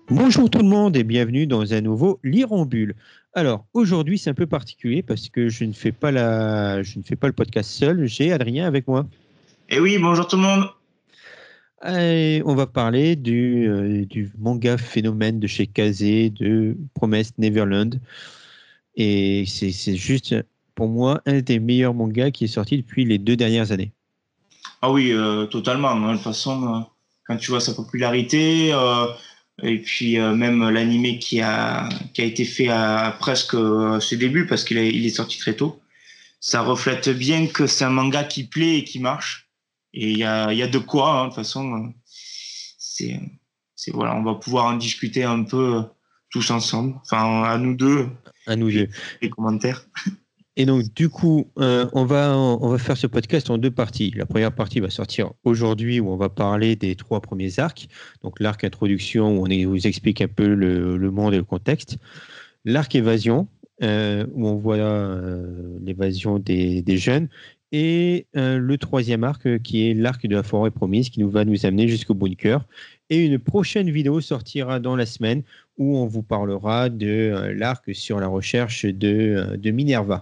Bonjour tout le monde et bienvenue dans un nouveau Lire en Bulle. Alors aujourd'hui c'est un peu particulier parce que je ne fais pas le podcast seul, j'ai Adrien avec moi. Eh oui, bonjour tout le monde. Et on va parler du manga phénomène de chez Kazé, de Promise Neverland. Et c'est juste pour moi un des meilleurs mangas qui est sorti depuis les 2 dernières années. Ah oui, totalement, hein. De toute façon, quand tu vois sa popularité, et puis même l'animé qui a été fait à presque ses débuts, parce il est sorti très tôt, ça reflète bien que c'est un manga qui plaît et qui marche. Et il y a de quoi, hein. De toute façon, c'est, voilà, on va pouvoir en discuter un peu tous ensemble, enfin à nous deux, À nous puis deux. les commentaires. Et donc, du coup, on va faire ce podcast en deux parties. La première partie va sortir aujourd'hui où on va parler des trois premiers arcs. Donc, l'arc introduction où on vous explique un peu le monde et le contexte. L'arc évasion où on voit l'évasion des jeunes. Et le troisième arc qui est l'arc de la forêt promise qui va nous amener jusqu'au bunker. Et une prochaine vidéo sortira dans la semaine où on vous parlera de l'arc sur la recherche de Minerva.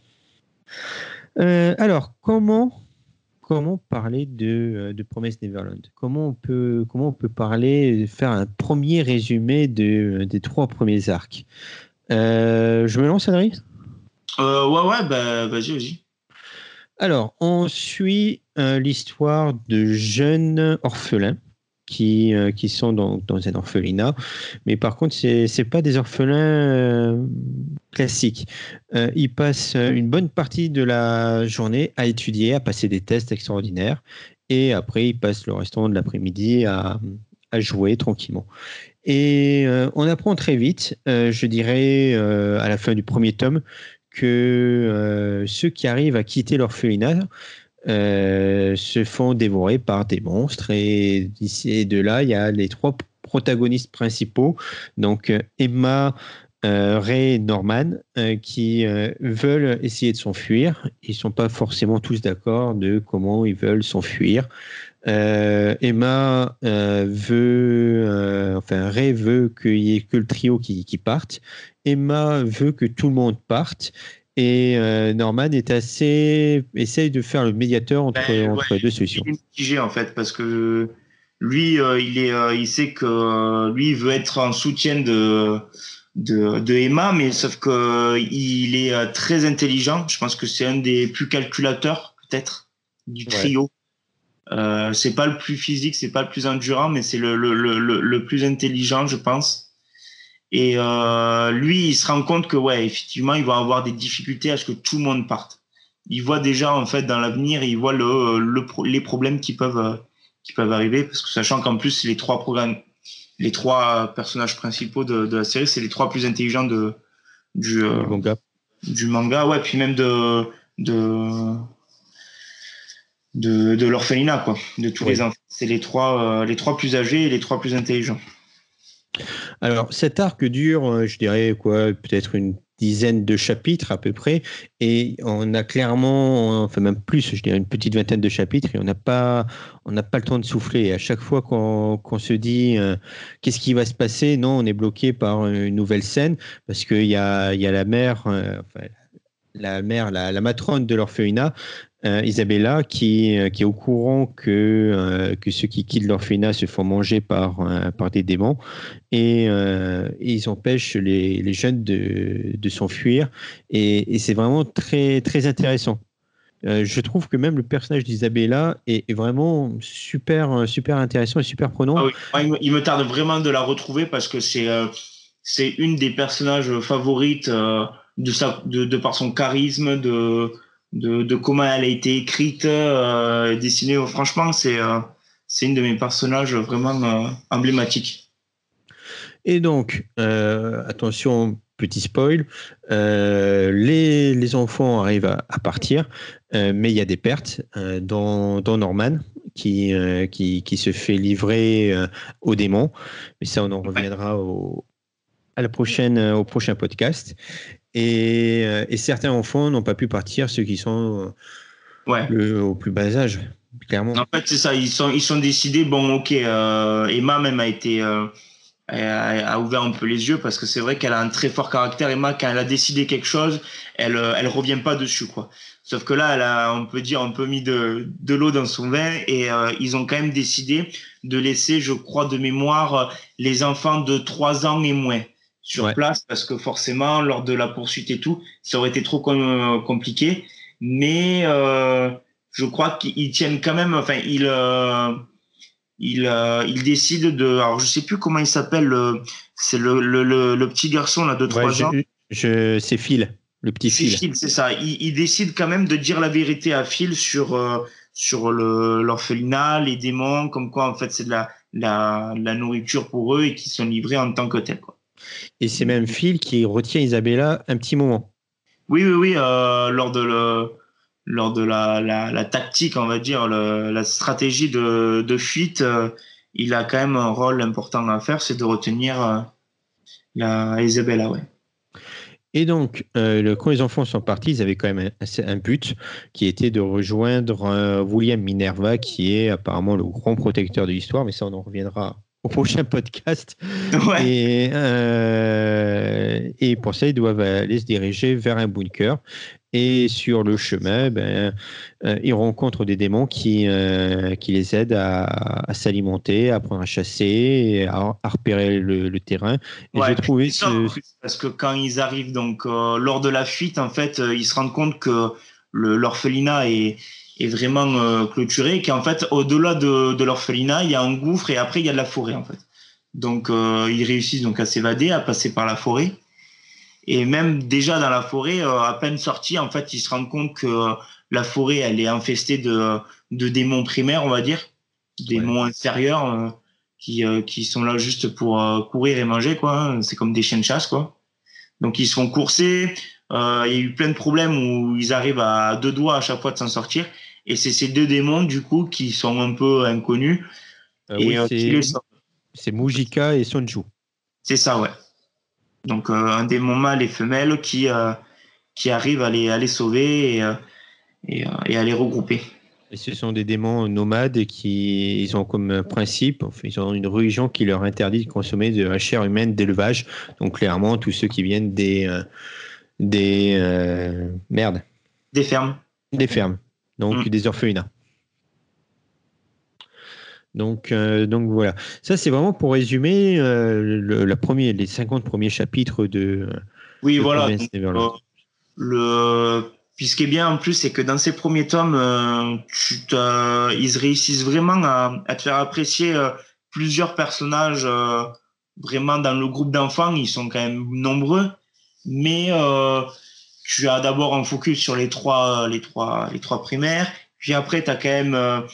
Alors, comment parler de Promise Neverland? Comment on peut parler, faire un premier résumé des trois premiers arcs? Je me lance, Adrien? Ouais, bah vas-y, vas-y. Alors, on suit l'histoire de jeunes orphelins qui sont dans un orphelinat. Mais par contre, c'est pas des orphelins classiques. Ils passent une bonne partie de la journée à étudier, à passer des tests extraordinaires. Et après, ils passent le restant de l'après-midi à jouer tranquillement. Et on apprend très vite, je dirais à la fin du premier tome, que ceux qui arrivent à quitter l'orphelinat se font dévorer par des monstres. Et d'ici et de là, il y a les trois protagonistes principaux, donc Emma, Ray et Norman, qui veulent essayer de s'enfuir. Ils ne sont pas forcément tous d'accord de comment ils veulent s'enfuir. Emma enfin Ray veut qu'il y ait que le trio qui parte. Emma veut que tout le monde parte. Et Norman essaye de faire le médiateur Ben, ouais, entre les deux il solutions. est mitigé en fait parce que lui, il sait que lui il veut être en soutien de Emma, mais sauf que il est très intelligent. Je pense que c'est un des plus calculateurs peut-être du Ouais. trio. C'est pas le plus physique, c'est pas le plus endurant, mais c'est le plus intelligent, je pense. Et lui, il se rend compte que ouais, effectivement, il va avoir des difficultés à ce que tout le monde parte. Il voit déjà en fait dans l'avenir, il voit les problèmes qui peuvent arriver, parce que sachant qu'en plus les trois personnages principaux de la série, c'est les trois plus intelligents du Du manga. du manga, ouais, puis même de de l'orphelinat quoi, de tous les Oui. enfants. C'est les trois plus âgés et les trois plus intelligents. Alors, cet arc dure, je dirais quoi, peut-être une dizaine de chapitres à peu près, et on a clairement, enfin même plus, je dirais une petite vingtaine de chapitres, et on n'a pas le temps de souffler. Et à chaque fois qu'on se dit qu'est-ce qui va se passer, non, on est bloqué par une nouvelle scène, parce il y a la mère, enfin, la mère, la matrone de l'orphelinat, Isabella, qui est au courant que ceux qui quittent l'orphelinat se font manger par des démons et ils empêchent les jeunes de s'enfuir. Et c'est vraiment très, très intéressant. Je trouve que même le personnage d'Isabella est vraiment super, super intéressant et super prenant. Ah oui, moi, il me tarde vraiment de la retrouver parce que c'est une des personnages favorites de par son charisme, de comment elle a été écrite, dessinée. Franchement, c'est une de mes personnages vraiment emblématiques. Et donc, attention, petit spoil, les enfants arrivent à partir, mais il y a des pertes, dans Norman qui se fait livrer aux démons. Mais ça, on en Ouais. reviendra au prochain podcast. Et certains enfants n'ont pas pu partir, ceux qui sont Ouais. au plus bas âge, clairement. En fait, c'est ça. Ils sont décidés. Bon, ok. Emma même a été a ouvert un peu les yeux parce que c'est vrai qu'elle a un très fort caractère. Emma, quand elle a décidé quelque chose, elle revient pas dessus, quoi. Sauf que là, on peut dire, un peu mis de l'eau dans son vin et ils ont quand même décidé de laisser, je crois, de mémoire, les enfants de 3 ans et moins sur place parce que forcément, lors de la poursuite et tout, ça aurait été trop compliqué. Mais je crois qu'ils tiennent quand même, enfin, il décide de. Alors, je sais plus comment il s'appelle. C'est le petit garçon là de 3 ans. C'est Phil, le petit Phil. Phil, c'est ça. Il décide quand même de dire la vérité à Phil sur l'orphelinat, les démons, comme quoi en fait c'est de la nourriture pour eux et qu'ils sont livrés en tant que tels, quoi. Et c'est même Phil qui retient Isabella un petit moment. Oui. Lors de la tactique, on va dire, la stratégie de fuite, il a quand même un rôle important à faire, c'est de retenir la Isabella, ouais. Et donc, quand les enfants sont partis, ils avaient quand même un but qui était de rejoindre William Minerva, qui est apparemment le grand protecteur de l'histoire, mais ça, on en reviendra au prochain podcast. Ouais. Et pour ça, ils doivent aller se diriger vers un bunker. Et sur le chemin, ils rencontrent des démons qui les aident à s'alimenter, à apprendre à chasser, à repérer le terrain. Et ouais, j'ai trouvé parce que quand ils arrivent donc lors de la fuite, en fait, ils se rendent compte que l'orphelinat est vraiment clôturé, qu'en fait, au-delà de l'orphelinat, il y a un gouffre et après il y a de la forêt, en fait. Donc ils réussissent donc à s'évader, à passer par la forêt. Et même déjà dans la forêt, à peine sortis, en fait, ils se rendent compte que la forêt, elle est infestée de démons primaires, on va dire, démons inférieurs qui sont là juste pour courir et manger, quoi. C'est comme des chiens de chasse, quoi. Donc ils se font courser. Il y a eu plein de problèmes où ils arrivent à 2 doigts à chaque fois de s'en sortir. Et c'est ces 2 démons, du coup, qui sont un peu inconnus. oui, c'est Mujika et Sonju. C'est ça, ouais. Donc un démon mâle et femelle qui arrivent à les sauver et à les regrouper. Et ce sont des démons nomades et ils ont comme principe, enfin, ils ont une religion qui leur interdit de consommer de la chair humaine d'élevage. Donc clairement, tous ceux qui viennent des fermes. Des fermes. Donc des orphelinats. Donc voilà. Ça, c'est vraiment pour résumer les 50 premiers chapitres de. Oui, voilà. Puis ce qui est bien en plus, c'est que dans ces premiers tomes, ils réussissent vraiment à te faire apprécier plusieurs personnages vraiment dans le groupe d'enfants. Ils sont quand même nombreux, mais tu as d'abord un focus sur les trois primaires. Puis après, tu as quand même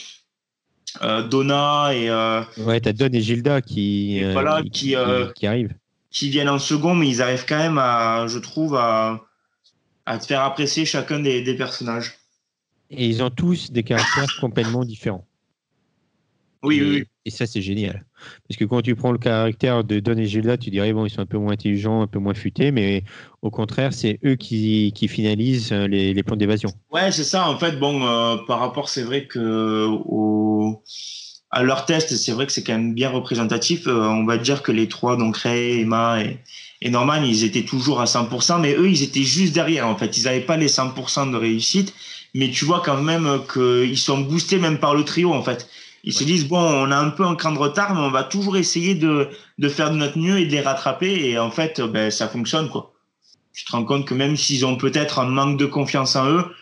Donna et t'as Don et Gilda qui arrivent, qui viennent en second, mais ils arrivent quand même je trouve à te faire apprécier chacun des personnages. Et ils ont tous des caractères complètement différents. Oui. Et ça, c'est génial. Parce que quand tu prends le caractère de Don et Gilda, tu dirais, bon, ils sont un peu moins intelligents, un peu moins futés, mais au contraire, c'est eux qui finalisent les plans d'évasion. Ouais, c'est ça. En fait, bon, par rapport, c'est vrai que à leur test, c'est vrai que c'est quand même bien représentatif. On va dire que les trois, donc Ray, Emma et Norman, ils étaient toujours à 100%, mais eux, ils étaient juste derrière, en fait. Ils n'avaient pas les 100% de réussite, mais tu vois quand même qu'ils sont boostés même par le trio, en fait. Ils se disent, bon, on a un peu un cran de retard, mais on va toujours essayer de faire de notre mieux et de les rattraper. Et en fait, ça fonctionne, quoi. Tu te rends compte que même s'ils ont peut-être un manque de confiance en eux,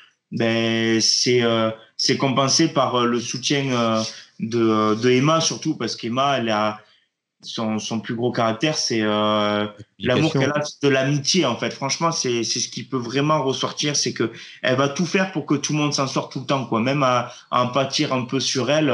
c'est compensé par le soutien de Emma, surtout, parce qu'Emma, elle a son plus gros caractère, c'est l'amour qu'elle a de l'amitié, en fait. Franchement, c'est ce qui peut vraiment ressortir, c'est que elle va tout faire pour que tout le monde s'en sorte tout le temps, quoi. Même à en pâtir un peu sur elle.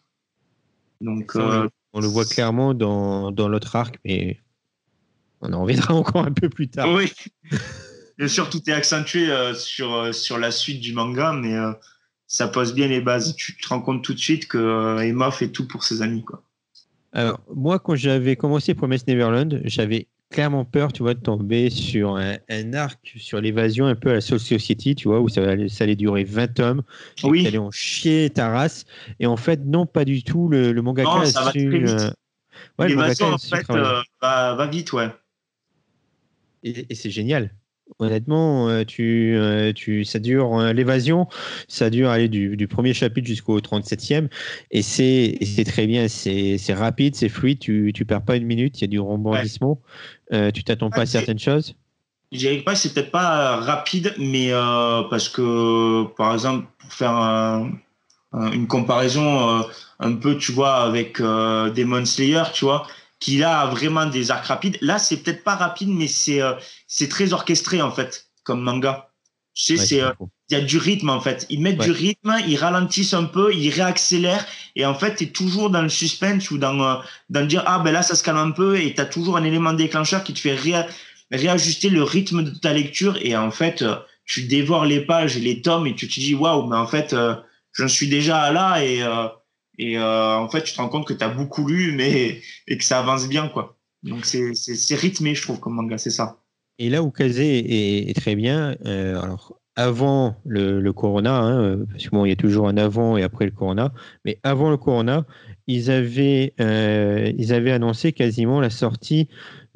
Donc, on le voit clairement dans l'autre arc, mais on en reviendra encore un peu plus tard. Oui. Bien sûr, tout est accentué sur la suite du manga, mais ça pose bien les bases. Tu te rends compte tout de suite que Emma fait tout pour ses amis, quoi. Alors, moi, quand j'avais commencé Promised Neverland, j'avais clairement peur, tu vois, de tomber sur un arc sur l'évasion un peu à la Soul Society, tu vois, où ça allait durer 20 tomes, et que t'allais en chier ta race. Et en fait, non, pas du tout. Le mangaka non, ça va très vite. Ouais, le L'évasion, mangaka en se fait, travaille. va vite, ouais. Et c'est génial. Honnêtement, ça dure, l'évasion, ça dure aller du premier chapitre jusqu'au 37e. Et c'est très bien. C'est rapide, c'est fluide. Tu perds pas une minute. Il y a du Ouais. rebondissement. Tu t'attends Ouais, pas à certaines choses. je dirais pas, c'est peut-être pas rapide, mais parce que, par exemple, pour faire une comparaison un peu, tu vois, avec Demon Slayer, tu vois, qui là a vraiment des arcs rapides. Là, c'est peut-être pas rapide, mais c'est très orchestré en fait, comme manga. Tu sais, Ouais, c'est pas faux. il y a du rythme en fait. Ils mettent du Ouais. rythme, ils ralentissent un peu, ils réaccélèrent, et en fait, tu es toujours dans le suspense ou dans dire ah ben là ça se calme un peu, et tu as toujours un élément déclencheur qui te fait réajuster le rythme de ta lecture, et en fait, tu dévores les pages et les tomes, et tu te dis waouh, mais en fait j'en suis déjà là, et en fait tu te rends compte que tu as beaucoup lu mais et que ça avance bien quoi. Donc c'est rythmé je trouve comme manga, c'est ça. Et là où Kazé est très bien, alors avant le Corona, hein, parce que bon, il y a toujours un avant et après le Corona, mais avant le Corona, ils avaient annoncé quasiment la sortie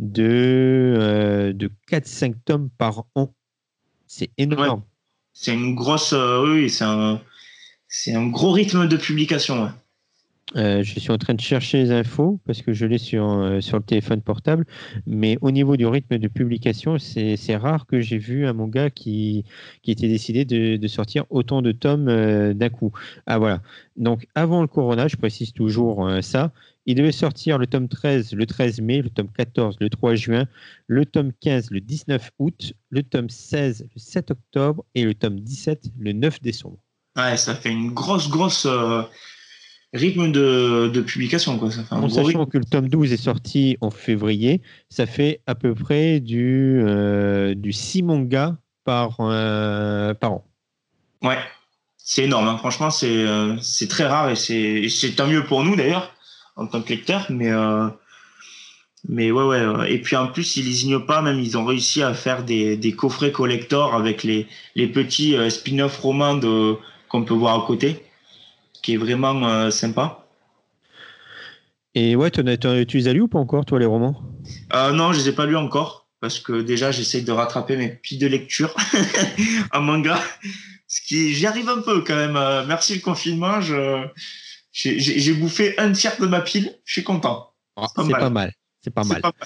de 4-5 tomes par an. C'est Ouais, énorme. c'est une grosse oui, c'est un gros rythme de publication, ouais. Je suis en train de chercher les infos parce que je l'ai sur le téléphone portable. Mais au niveau du rythme de publication, c'est rare que j'ai vu un manga qui était décidé de sortir autant de tomes d'un coup. Ah voilà. Donc avant le Corona, je précise toujours ça, il devait sortir le tome 13 le 13 mai, le tome 14 le 3 juin, le tome 15 le 19 août, le tome 16 le 7 octobre et le tome 17 le 9 décembre. Ouais, ça fait une grosse rythme de publication quoi, ça fait un En gros rythme. sachant que le tome 12 est sorti en février, ça fait à peu près du 6 mangas par an. Ouais. C'est énorme, hein. Franchement, c'est très rare et c'est tant mieux pour nous d'ailleurs en tant que lecteur, mais ouais. Et puis en plus, ils lésignent pas, même ils ont réussi à faire des coffrets collector avec les petits spin-off romans qu'on peut voir à côté, qui est vraiment sympa. Et ouais, tu les as lus ou pas encore, toi, les romans? Non, je les ai pas lus encore parce que déjà j'essaye de rattraper mes piles de lecture en manga, j'y arrive un peu quand même. Merci le confinement, j'ai bouffé un tiers de ma pile, je suis content. Ah, C'est pas c'est pas mal. mal. C'est pas C'est mal. pas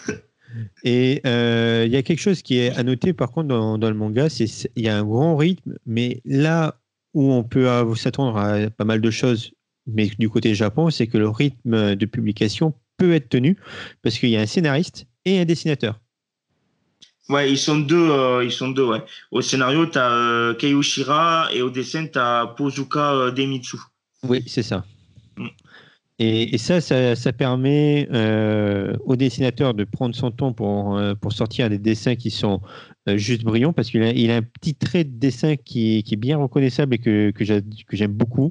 Et il y a quelque chose qui est à noter, par contre, dans le manga, il y a un grand rythme, mais là où on peut s'attendre à pas mal de choses, mais du côté Japon, c'est que le rythme de publication peut être tenu parce qu'il y a un scénariste et un dessinateur. Ouais, ils sont deux, ouais. Au scénario, t'as Kei Ushira et au dessin, t'as Pozuka Demitsu. Oui, c'est ça. Mm. Et ça permet au dessinateur de prendre son temps pour sortir des dessins qui sont juste brillants, parce qu'il a un petit trait de dessin qui est bien reconnaissable et que j'aime beaucoup.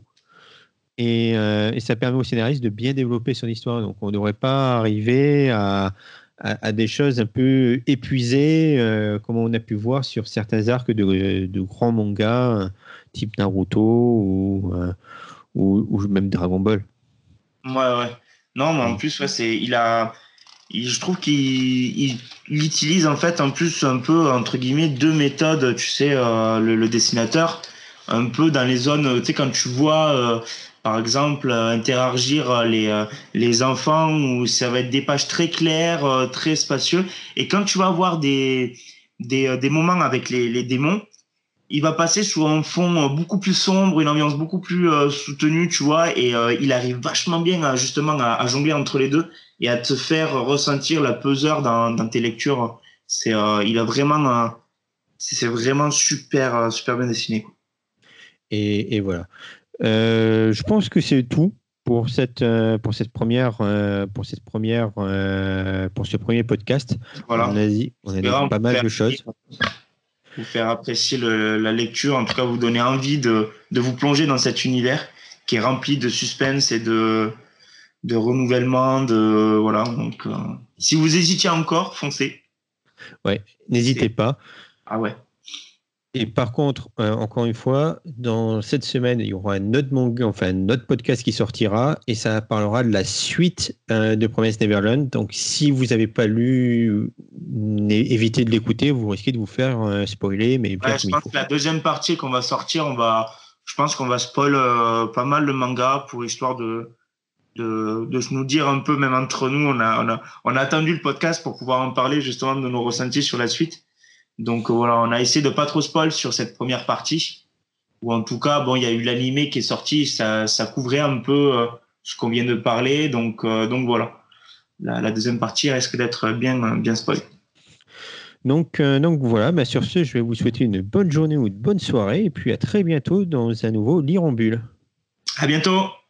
Et ça permet au scénariste de bien développer son histoire. Donc on ne devrait pas arriver à des choses un peu épuisées, comme on a pu voir sur certains arcs de grands mangas, type Naruto ou même Dragon Ball. Ouais. Non, mais en Mm. plus, ouais, je trouve il utilise en fait en plus un peu entre guillemets deux méthodes, tu sais, le dessinateur, un peu dans les zones, tu sais, quand tu vois par exemple interagir les enfants où ça va être des pages très claires, très spacieux, et quand tu vas avoir des moments avec les démons, il va passer sur un fond beaucoup plus sombre, une ambiance beaucoup plus soutenue, tu vois, et il arrive vachement bien justement à jongler entre les deux et à te faire ressentir la peseur dans tes lectures. Il a vraiment, c'est vraiment super bien dessiné, quoi. Et voilà. Je pense que c'est tout pour ce premier podcast. Voilà. On a dit Espérant pas mal de choses. vous faire apprécier la lecture, en tout cas vous donner envie de vous plonger dans cet univers qui est rempli de suspense et de renouvellement, voilà. Donc, si vous hésitiez encore, foncez. Ouais, n'hésitez C'est, pas. ah ouais. Et par contre, encore une fois, dans cette semaine, il y aura un autre manga, enfin un autre podcast qui sortira et ça parlera de la suite de Promised Neverland. Donc, si vous n'avez pas lu, évitez de l'écouter, vous risquez de vous faire spoiler, mais bien Je comme il pense faut. que la deuxième partie qu'on va sortir, je pense qu'on va spoil pas mal le manga pour histoire de se nous dire un peu, même entre nous, on a attendu le podcast pour pouvoir en parler justement de nos ressentis sur la suite. Donc voilà, on a essayé de pas trop spoil sur cette première partie, ou en tout cas, bon, il y a eu l'animé qui est sorti, ça couvrait un peu ce qu'on vient de parler, donc voilà. La deuxième partie risque d'être bien spoil. Donc voilà, bah, sur ce, je vais vous souhaiter une bonne journée ou une bonne soirée et puis à très bientôt dans un nouveau Lire en Bulle. À bientôt!